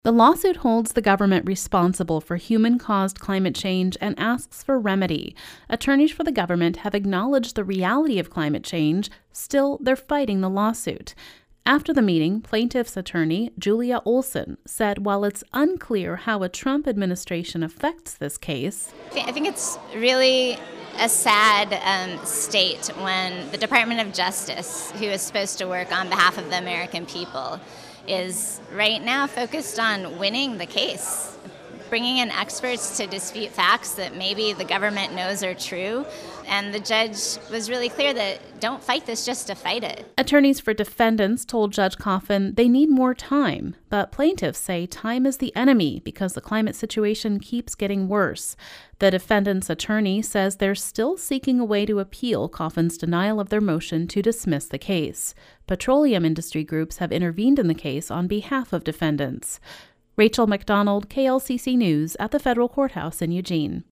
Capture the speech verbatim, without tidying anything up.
The lawsuit holds the government responsible for human-caused climate change and asks for remedy. Attorneys for the government have acknowledged the reality of climate change. Still, they're fighting the lawsuit. After the meeting, plaintiff's attorney, Julia Olson, said while it's unclear how a Trump administration affects this case, I think it's really a sad um, state when the Department of Justice, who is supposed to work on behalf of the American people, is right now focused on winning the case, bringing in experts to dispute facts that maybe the government knows are true. And the judge was really clear that don't fight this just to fight it. Attorneys for defendants told Judge Coffin they need more time, but plaintiffs say time is the enemy because the climate situation keeps getting worse. The defendant's attorney says they're still seeking a way to appeal Coffin's denial of their motion to dismiss the case. Petroleum industry groups have intervened in the case on behalf of defendants. Rachel McDonald, K L C C News, at the federal courthouse in Eugene.